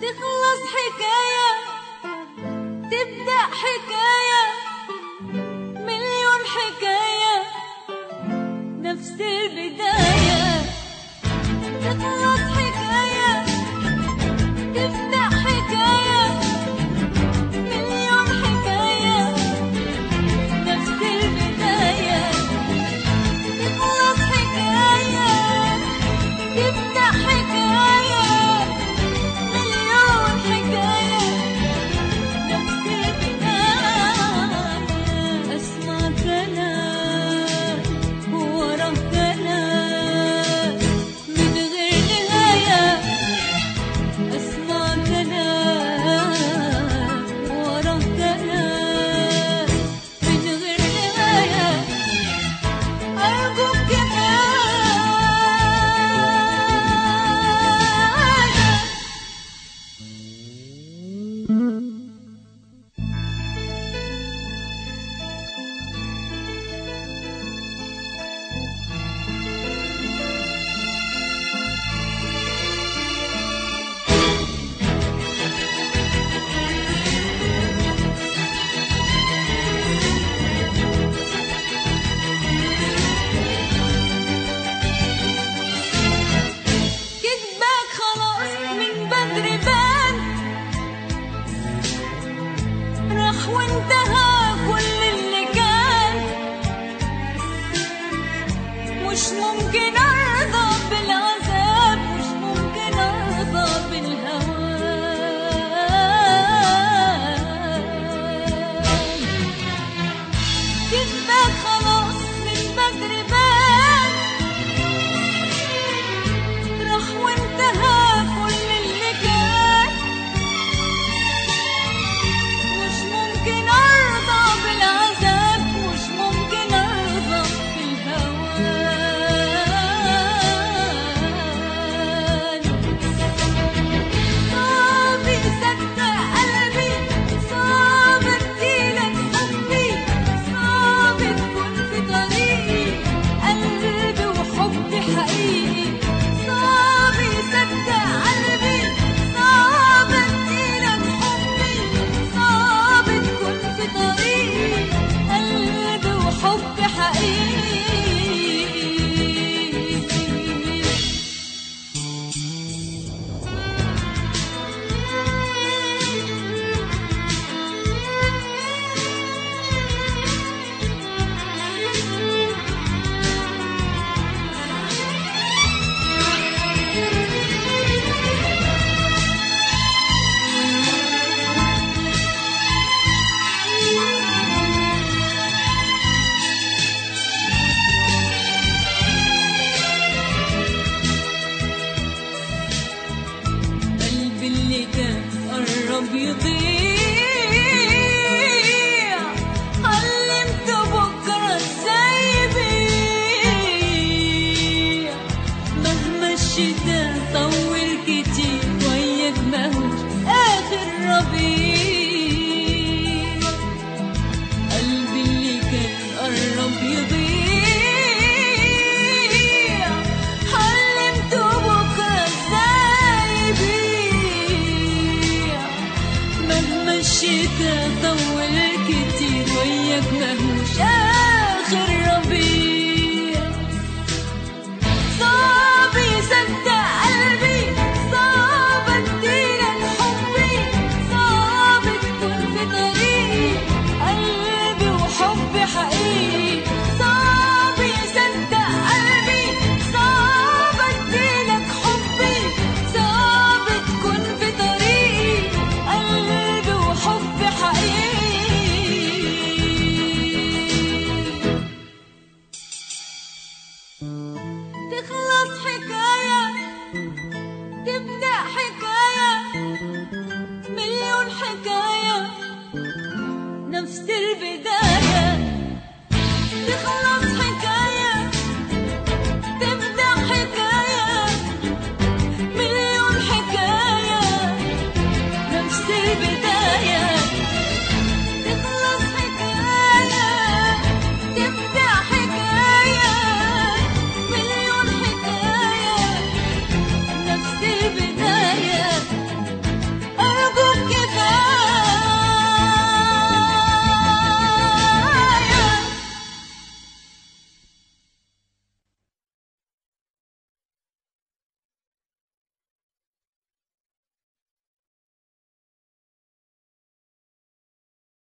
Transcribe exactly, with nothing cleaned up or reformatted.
تخلص حكاية تبدأ حكاية مليون حكاية نفس البداية. تخلص حكاية تبدأ حكاية مليون حكاية نفس البداية. تخلص حكاية تبدأ حكاية مليون حكاية نفس البداية. أسمع كلام ورا كلام من غير نهاية. أسمع كلام ورا كلام من غير نهاية. أرجوك كفاية. كدبك خلاص من بدري بان راح وانتهى كل اللي كان. مش ممكن ارضى بالعذاب مش ممكن ارضى بالهوان. كدبك خلاص من بدري بان راح وانتهى كل اللي كان. مش ممكن ارضى بالعذاب مش ممكن ارضى بالهوان. صعب يصدق قلبي صعب اديلك حبي صعب تكون في طريقي قلبي وحبي حقيقي. صعب يصدق قلبي صعب اديلك حبي صعب تكون في طريقي قلبي وحبي حقيقي. قلبي اللي كان قرب يضيع